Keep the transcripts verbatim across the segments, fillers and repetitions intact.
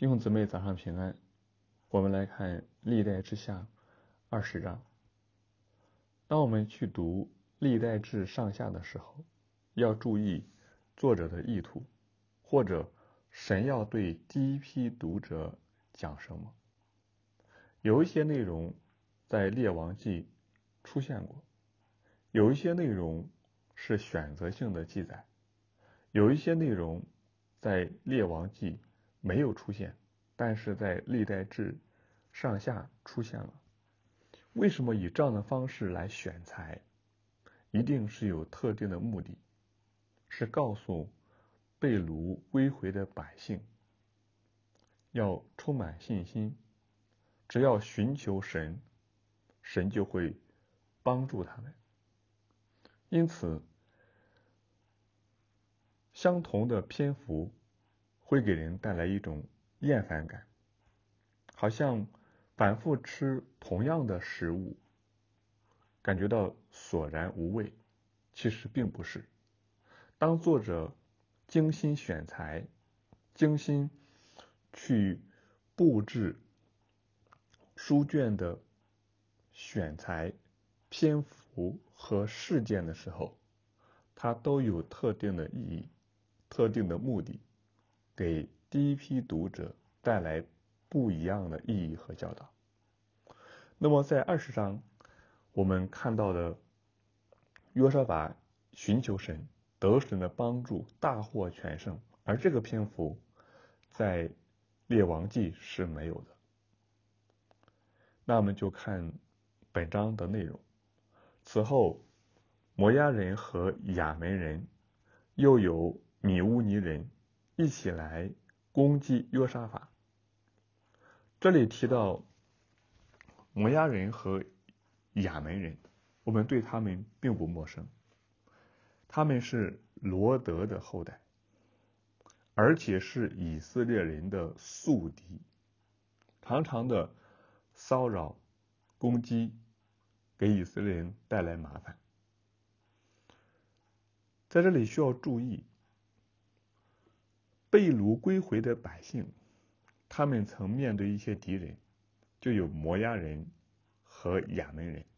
弟兄姊妹，早上平安。我们来看历代志下二十章。当我们去读历代志上下的时候，要注意作者的意图，或者神要对第一批读者讲什么。有一些内容在列王记出现过，有一些内容是选择性的记载，有一些内容在列王记没有出现，但是在历代志上下出现了。为什么以这样的方式来选材？一定是有特定的目的，是告诉被掳归回的百姓要充满信心，只要寻求神，神就会帮助他们。因此，相同的篇幅会给人带来一种厌烦感，好像反复吃同样的食物，感觉到索然无味。其实并不是。当作者精心选材，精心去布置书卷的选材、篇幅和事件的时候，它都有特定的意义、特定的目的，给第一批读者带来不一样的意义和教导。那么在二十章我们看到的约沙法寻求神，得神的帮助，大获全胜，而这个篇幅在列王记是没有的。那我们就看本章的内容。此后，摩押人和亚门人又有米乌尼人一起来攻击约沙法。这里提到摩押人和亚门人，我们对他们并不陌生，他们是罗德的后代，而且是以色列人的宿敌，常常的骚扰、攻击，给以色列人带来麻烦。在这里需要注意，被掳归回的百姓，他们曾面对一些敌人，就有摩押人和亚门人，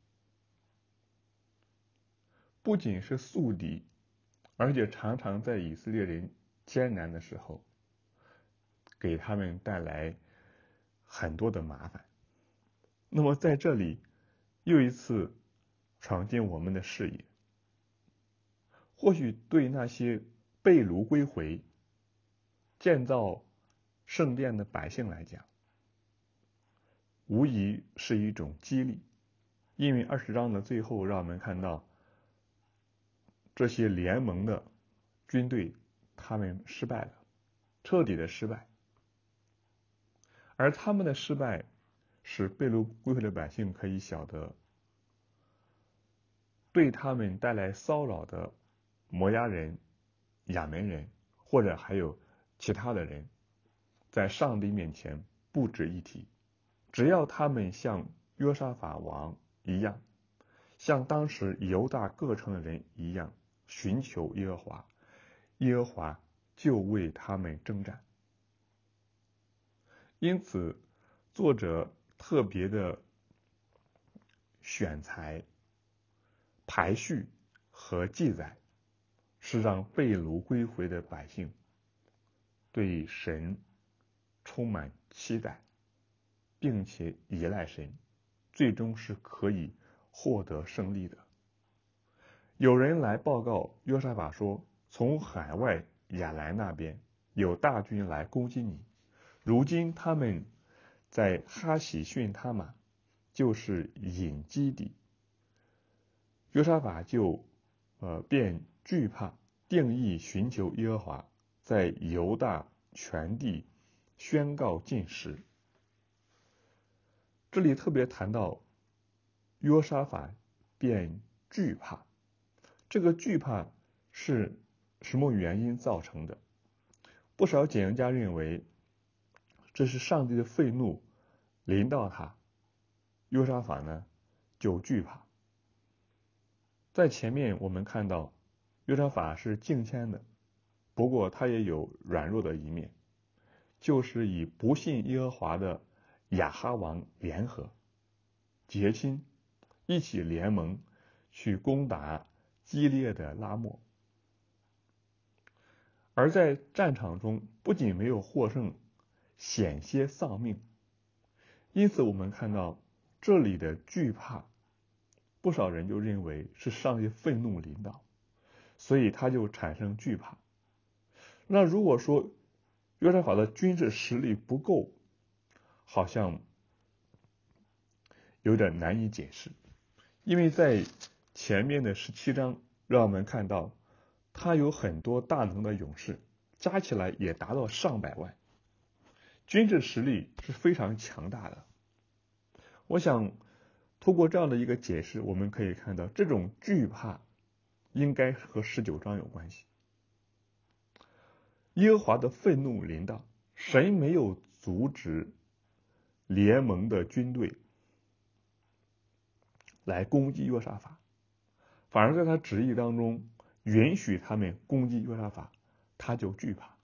不仅是宿敌，而且常常在以色列人艰难的时候，给他们带来很多的麻烦。那么在这里又一次闯进我们的视野，或许对那些被掳归回、建造圣殿的百姓来讲，无疑是一种激励。因为二十章的最后让我们看到，这些联盟的军队他们失败了，彻底的失败。而他们的失败使被掳归回的百姓可以晓得，对他们带来骚扰的摩押人、亚门人，或者还有其他的人，在上帝面前不值一提。只要他们像约沙法王一样，像当时犹大各城的人一样寻求耶和华，耶和华就为他们征战。因此作者特别的选材、排序和记载，是让被掳归回的百姓对神充满期待，并且依赖神，最终是可以获得胜利的。有人来报告约沙法说，从海外亚兰那边有大军来攻击你，如今他们在哈喜逊他玛，就是隐基底。约沙法就呃便惧怕，定义寻求耶和华，在犹大全地宣告禁食。这里特别谈到约沙法便惧怕，这个惧怕是什么原因造成的？不少解经家认为，这是上帝的愤怒临到他，约沙法呢就惧怕。在前面我们看到约沙法是敬谦的，不过他也有软弱的一面。 就是与不信耶和华的亚哈王联合结亲，一起联盟去攻打基列的拉末。而在战场中不仅没有获胜，险些丧命。因此我们看到这里的惧怕，不少人就认为是上帝愤怒临到，所以他就产生惧怕。那如果说约沙法的军事实力不够，好像有点难以解释。因为在前面的十七章让我们看到他有很多大能的勇士，加起来也达到上百万，军事实力是非常强大的。我想通过这样的一个解释，我们可以看到这种惧怕应该和十九章有关系。耶和华的愤怒临到，神没有阻止联盟的军队来攻击约沙法，反而在他旨意当中允许他们攻击约沙法，他就惧怕。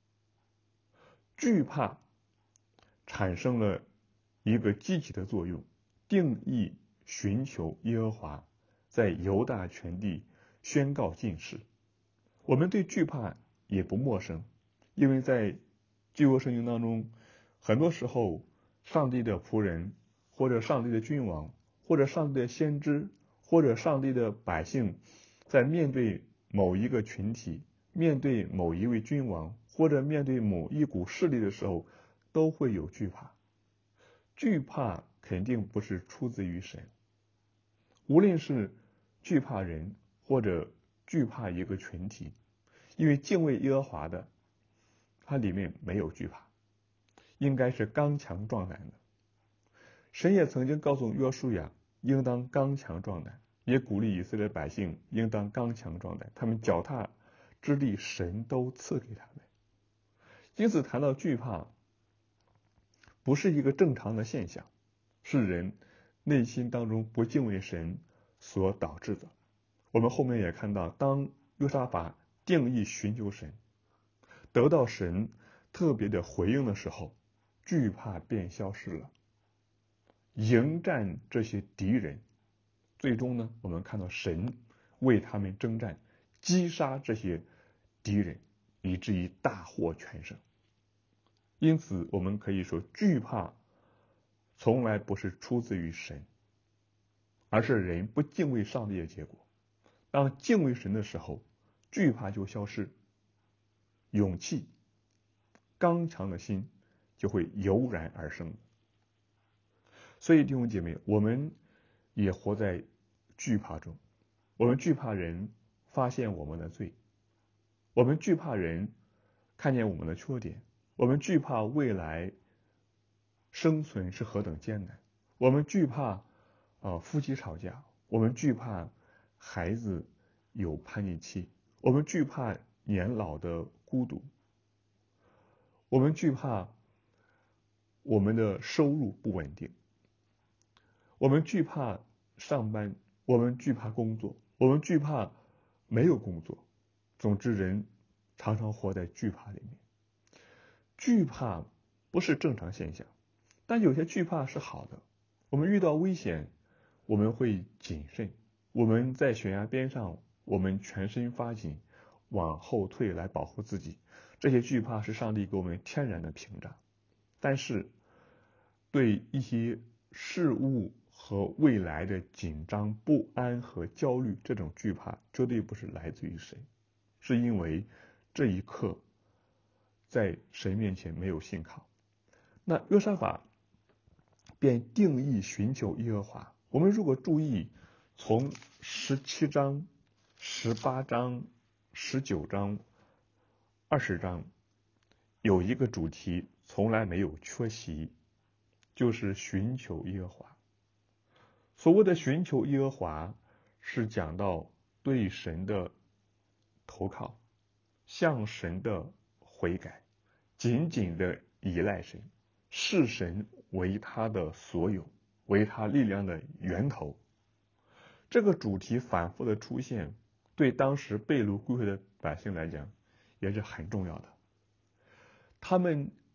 惧怕产生了一个积极的作用，定义寻求耶和华，在犹大全地宣告禁食。我们对惧怕也不陌生，因为在旧约圣经当中，很多时候上帝的仆人，或者上帝的君王，或者上帝的先知，或者上帝的百姓，在面对某一个群体，面对某一位君王，或者面对某一股势力的时候，都会有惧怕。惧怕肯定不是出自于神，无论是惧怕人或者惧怕一个群体，因为敬畏耶和华的，它里面没有惧怕，应该是刚强壮胆的。神也曾经告诉约书亚应当刚强壮胆，也鼓励以色列百姓应当刚强壮胆，他们脚踏之地神都赐给他们。因此谈到惧怕不是一个正常的现象，是人内心当中不敬畏神所导致的。我们后面也看到，当约沙法定义寻求神，得到神特别的回应的时候，惧怕便消失了，迎战这些敌人。最终呢，我们看到神为他们征战，击杀这些敌人，以至于大获全胜。因此我们可以说，惧怕从来不是出自于神，而是人不敬畏上帝的结果。当敬畏神的时候，惧怕就消失，勇气刚强的心就会油然而生。所以弟兄姐妹，我们也活在惧怕中，我们惧怕人发现我们的罪，我们惧怕人看见我们的缺点，我们惧怕未来生存是何等艰难，我们惧怕、呃、夫妻吵架，我们惧怕孩子有叛逆期，我们惧怕年老的孤独，我们惧怕我们的收入不稳定，我们惧怕上班，我们惧怕工作，我们惧怕没有工作。总之，人常常活在惧怕里面。惧怕不是正常现象，但有些惧怕是好的。我们遇到危险，我们会谨慎，我们在悬崖边上，我们全身发紧，往后退来保护自己。这些惧怕是上帝给我们天然的屏障。但是对一些事物和未来的紧张、不安和焦虑，这种惧怕绝对不是来自于神，是因为这一刻在神面前没有信靠。那约沙法便定义寻求耶和华。我们如果注意从十七章、十八章、十九章、二十章，有一个主题从来没有缺席，就是寻求耶和华。所谓的寻求耶和华，是讲到对神的投靠，向神的悔改，紧紧的依赖神，视神为他的所有，为他力量的源头。这个主题反复的出现，对当时被掳归回的百姓来讲也是很重要的。他们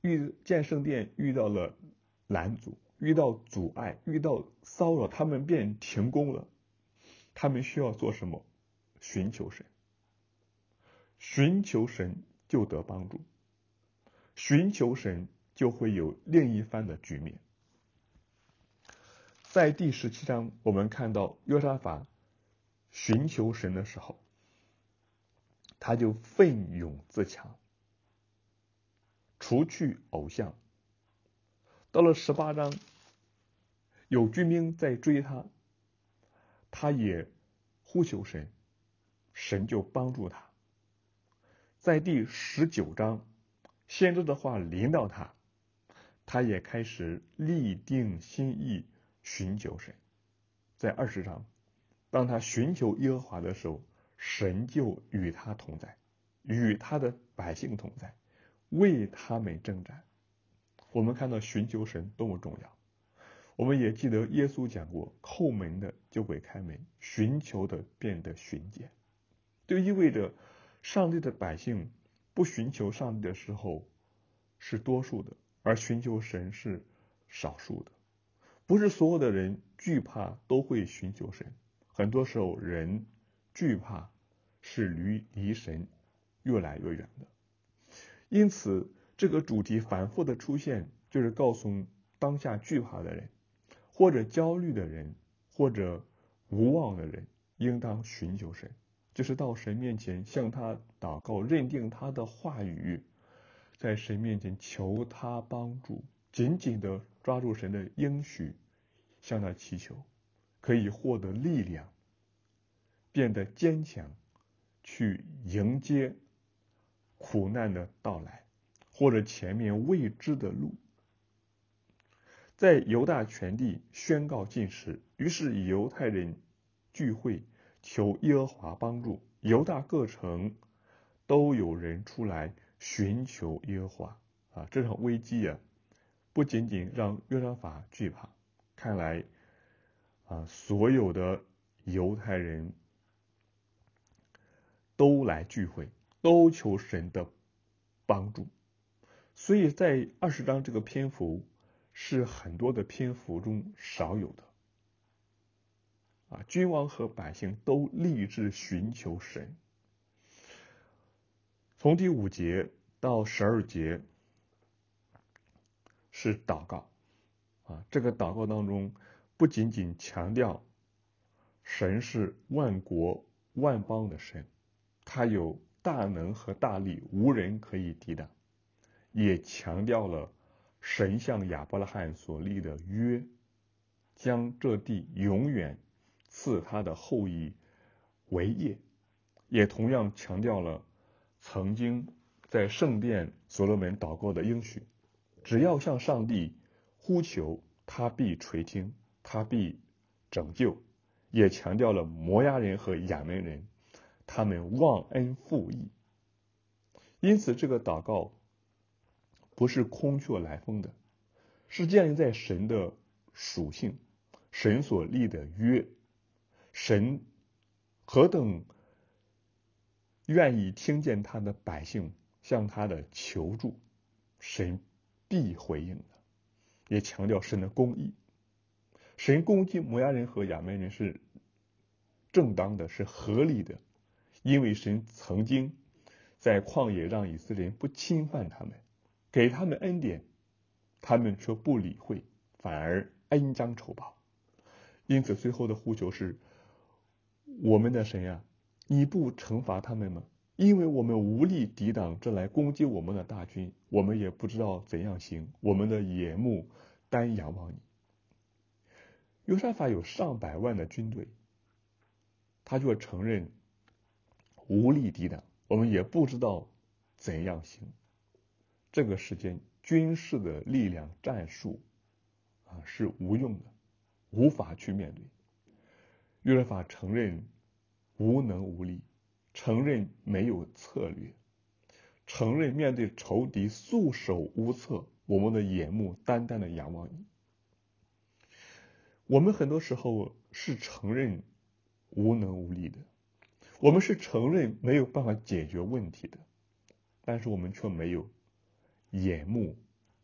遇建圣殿遇到了拦阻，遇到阻碍，遇到骚扰，他们便停工了。他们需要做什么？寻求神，寻求神就得帮助，寻求神就会有另一番的局面。在第十七章，我们看到约沙法寻求神的时候，他就奋勇自强，除去偶像。到了十八章，有军兵在追他，他也呼求神，神就帮助他。在第十九章，先知的话临到他，他也开始立定心意寻求神。在二十章，当他寻求耶和华的时候，神就与他同在，与他的百姓同在，为他们征战。我们看到寻求神多么重要。我们也记得耶稣讲过，叩门的就会开门，寻求的变得寻见。就意味着上帝的百姓不寻求上帝的时候是多数的，而寻求神是少数的。不是所有的人惧怕都会寻求神，很多时候人惧怕是离离神越来越远的。因此这个主题反复的出现，就是告诉当下惧怕的人，或者焦虑的人，或者无望的人，应当寻求神，就是到神面前向他祷告，认定他的话语，在神面前求他帮助，紧紧的抓住神的应许，向他祈求，可以获得力量，变得坚强，去迎接苦难的到来，或者前面未知的路。在犹大全地宣告禁食，于是犹太人聚会求耶和华帮助，犹大各城都有人出来寻求耶和华啊！这场危机啊，不仅仅让约沙法惧怕，看来啊，所有的犹太人都来聚会，都求神的帮助。所以在二十章这个篇幅是很多的篇幅中少有的啊，君王和百姓都立志寻求神。从第五节到十二节是祷告啊，这个祷告当中不仅仅强调神是万国万邦的神，他有大能和大力，无人可以抵挡，也强调了神向亚伯拉罕所立的约，将这地永远赐他的后裔为业，也同样强调了曾经在圣殿所罗门祷告的应许，只要向上帝呼求，他必垂听，他必拯救，也强调了摩押人和亚扪人他们忘恩负义。因此这个祷告不是空穴来风的，是建立在神的属性，神所立的约，神何等愿意听见他的百姓向他的求助，神必回应的，也强调神的公义。神攻击摩押人和亚扪人是正当的，是合理的，因为神曾经在旷野让以色列人不侵犯他们，给他们恩典，他们却不理会，反而恩将仇报。因此最后的呼求是，我们的神啊，你不惩罚他们吗？因为我们无力抵挡这来攻击我们的大军，我们也不知道怎样行，我们的眼目单仰望你。约沙法有上百万的军队，他就承认无力抵挡，我们也不知道怎样行。这个时间军事的力量战术啊是无用的，无法去面对。约沙法承认无能无力，承认没有策略，承认面对仇敌束手无策，我们的眼目单单的仰望你。我们很多时候是承认无能无力的，我们是承认没有办法解决问题的，但是我们却没有眼目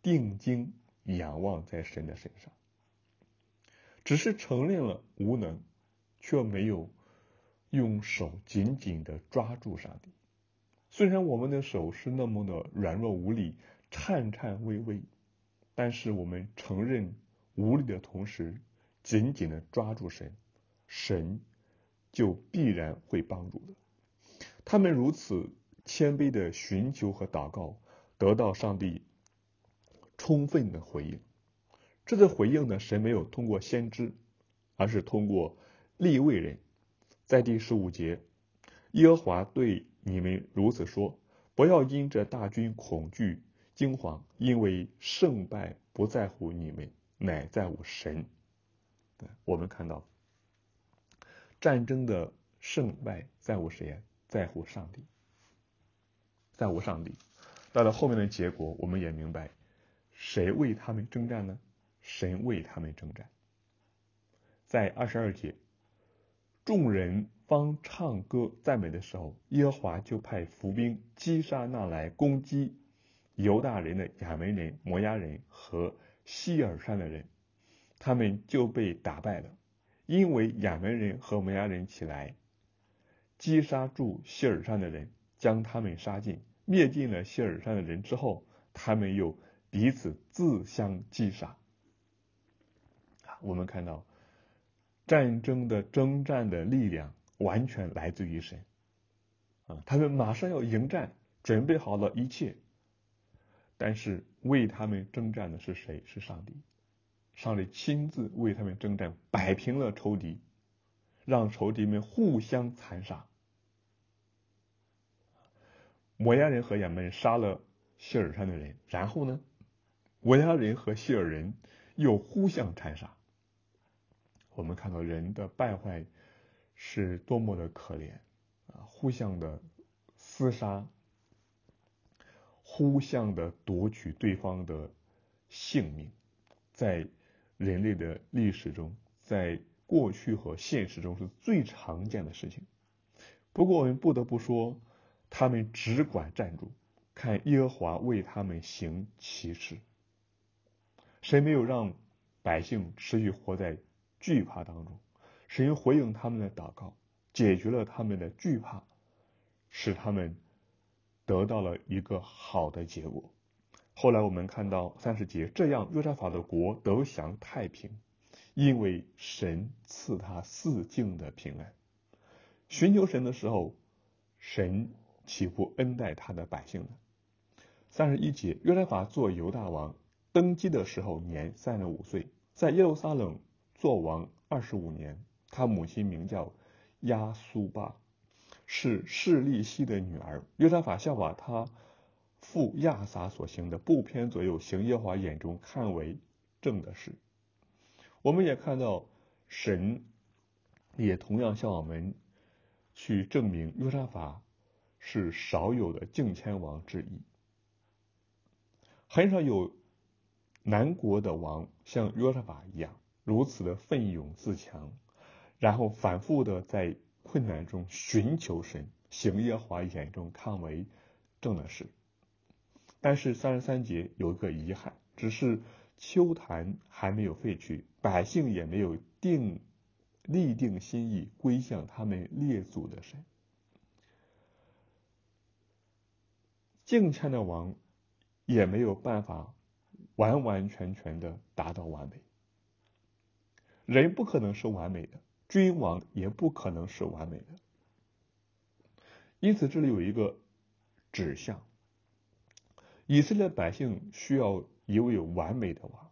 定睛仰望在神的身上，只是承认了无能，却没有用手紧紧地抓住上帝。虽然我们的手是那么的软弱无力，颤颤巍巍，但是我们承认无力的同时，紧紧地抓住神，神就必然会帮助的。他们如此谦卑的寻求和祷告，得到上帝充分的回应。这个回应呢，神没有通过先知，而是通过利未人。在第十五节，耶和华对你们如此说：不要因这大军恐惧惊惶，因为胜败不在乎你们，乃在乎神。我们看到战争的胜败在乎谁呀？在乎上帝，在乎上帝。到了后面的结果，我们也明白，谁为他们征战呢？神为他们征战。在二十二节，众人方唱歌赞美的时候，耶和华就派伏兵击杀那来攻击犹大人的亚扪人、摩押人和希尔山的人，他们就被打败了。因为亚扪人和摩押人起来击杀住希尔山的人，将他们杀尽，灭尽了希尔山的人之后，他们又彼此自相击杀。我们看到战争的征战的力量完全来自于神啊，他们马上要迎战，准备好了一切，但是为他们征战的是谁？是上帝。上帝亲自为他们征战，摆平了仇敌，让仇敌们互相残杀。摩押人和亚扪人杀了希尔山的人，然后呢，摩押人和希尔人又互相残杀。我们看到人的败坏是多么的可怜啊！互相的厮杀，互相的夺取对方的性命，在人类的历史中，在过去和现实中是最常见的事情。不过我们不得不说，他们只管站住，看耶和华为他们行奇事。神没有让百姓持续活在惧怕当中，神回应他们的祷告，解决了他们的惧怕，使他们得到了一个好的结果。后来我们看到三十节，这样约沙法的国得享太平，因为神赐他四境的平安。寻求神的时候，神岂不恩待他的百姓呢？三十一节，约沙法做犹大王，登基的时候年三十五岁，在耶路撒冷做王二十五年。他母亲名叫亚苏巴，是示利希的女儿。约沙法效法他父亚撒所行的，不偏左右，行耶和华眼中看为正的事。我们也看到神也同样向我们去证明约沙法是少有的敬谦王之一。很少有南国的王像约沙法一样如此的奋勇自强，然后反复的在困难中寻求神，行耶和华眼中看为正的事。但是三十三节有一个遗憾，只是秋坛还没有废去，百姓也没有定立定心意归向他们列祖的神。敬谦的王也没有办法完完全全的达到完美。人不可能是完美的，君王也不可能是完美的。因此这里有一个指向，以色列百姓需要一位完美的王，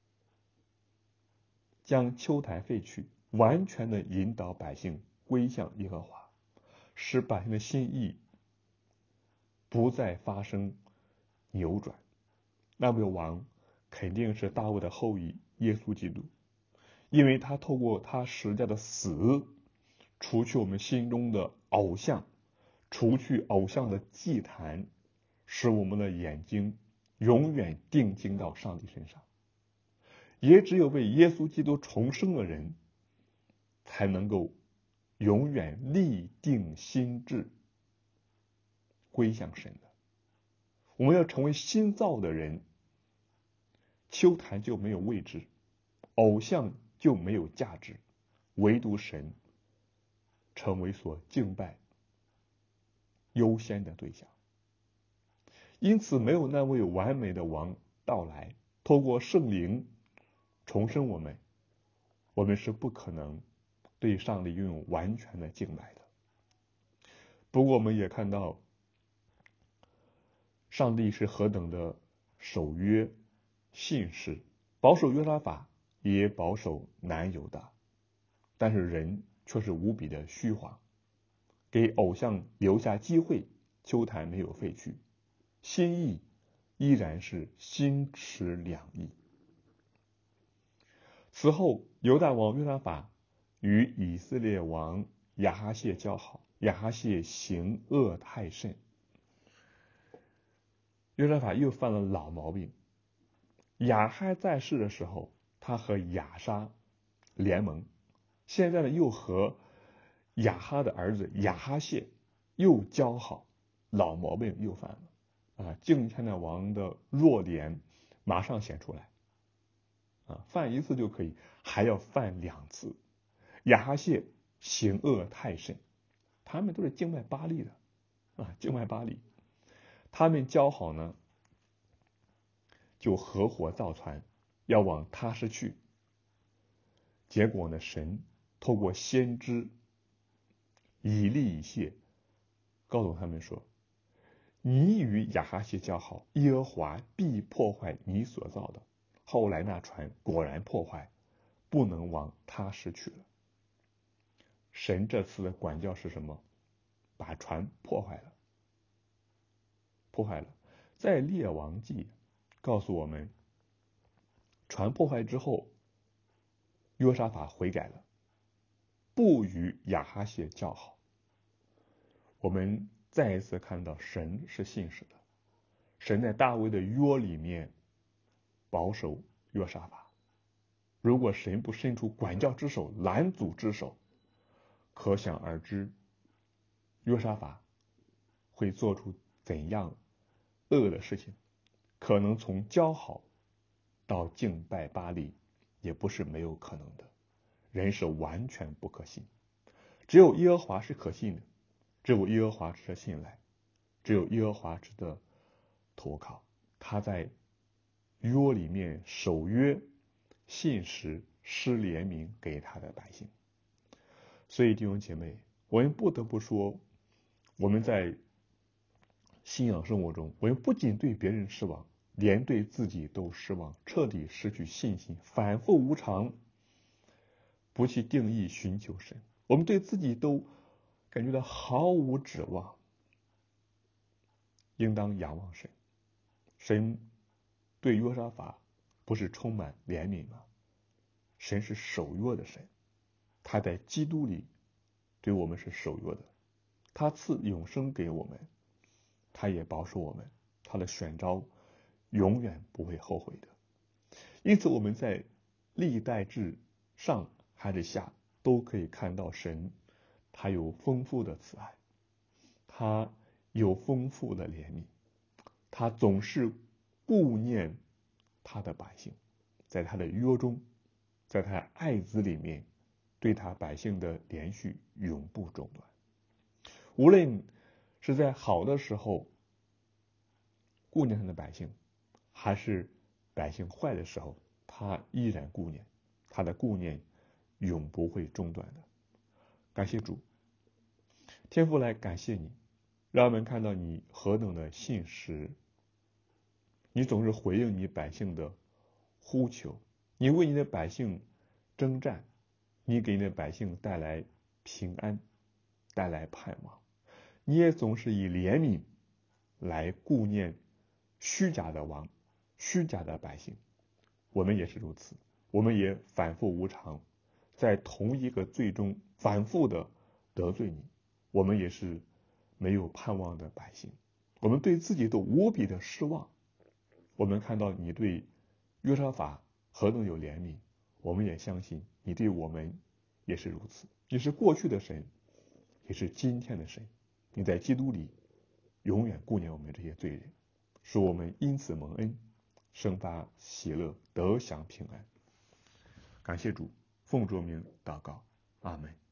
将秋坛废去，完全的引导百姓归向耶和华，使百姓的心意不再发生扭转。那位王肯定是大卫的后裔耶稣基督，因为他透过他十字架的死，除去我们心中的偶像，除去偶像的祭坛，使我们的眼睛永远定睛到上帝身上。也只有为耶稣基督重生的人，才能够永远立定心志归向神的。我们要成为新造的人， 丘坛就没有位置，偶像就没有价值，唯独神成为所敬拜优先的对象。因此没有那位完美的王到来，透过圣灵重生我们，我们是不可能对上帝拥有完全的敬拜的。不过我们也看到上帝是何等的守约信实，保守约沙法，也保守南犹大，但是人却是无比的虚晃，给偶像留下机会，丘坛没有废去，心意依然是心持两意。此后犹大王约沙法与以色列王亚哈谢交好，亚哈谢行恶太甚，约沙法又犯了老毛病。亚哈在世的时候，他和亚沙联盟，现在呢又和亚哈的儿子亚哈谢又交好，老毛病又犯了啊！敬天的王的弱点马上显出来啊！犯一次就可以，还要犯两次。亚哈谢行恶太甚，他们都是敬拜巴力的啊，敬拜巴力。他们交好呢，就合伙造船，要往他施去。结果呢，神透过先知以利以谢告诉他们说：“你与亚哈谢交好，耶和华必破坏你所造的。”后来那船果然破坏，不能往他施去了。神这次的管教是什么？把船破坏了，破坏了。在列王记告诉我们，船破坏之后，约沙法悔改了，不与亚哈谢交好。我们再一次看到神是信实的，神在大卫的约里面保守约沙法。如果神不伸出管教之手、拦阻之手，可想而知约沙法会做出怎样恶的事情。可能从交好到敬拜巴力也不是没有可能的。人是完全不可信，只有耶和华是可信的，只有耶和华值得信赖，只有耶和华值得投靠。他在约里面守约信实，施怜悯给他的百姓。所以弟兄姐妹，我们不得不说，我们在信仰生活中，我们不仅对别人失望，连对自己都失望，彻底失去信心，反复无常，不去定义寻求神，我们对自己都感觉到毫无指望。应当仰望神。神对约沙法不是充满怜悯吗？神是守约的神，他在基督里对我们是守约的，他赐永生给我们，他也保守我们，他的选召永远不会后悔的。因此我们在历代志上还是下都可以看到神他有丰富的慈爱，他有丰富的怜悯，他总是顾念他的百姓，在他的约中，在他爱子里面对他百姓的连续永不中断。无论是在好的时候顾念他的百姓，还是百姓坏的时候，他依然顾念，他的顾念永不会中断的。感谢主，天父来感谢你，让我们看到你何等的信实，你总是回应你百姓的呼求，你为你的百姓征战，你给你的百姓带来平安，带来盼望，你也总是以怜悯来顾念虚假的王，虚假的百姓。我们也是如此，我们也反复无常，在同一个罪中反复的得罪你，我们也是没有盼望的百姓，我们对自己都无比的失望。我们看到你对约沙法何等有怜悯，我们也相信你对我们也是如此。你是过去的神，也是今天的神，你在基督里永远顾念我们这些罪人，使我们因此蒙恩， 生发喜乐，得享平安。感谢主，奉主名祷告，阿门。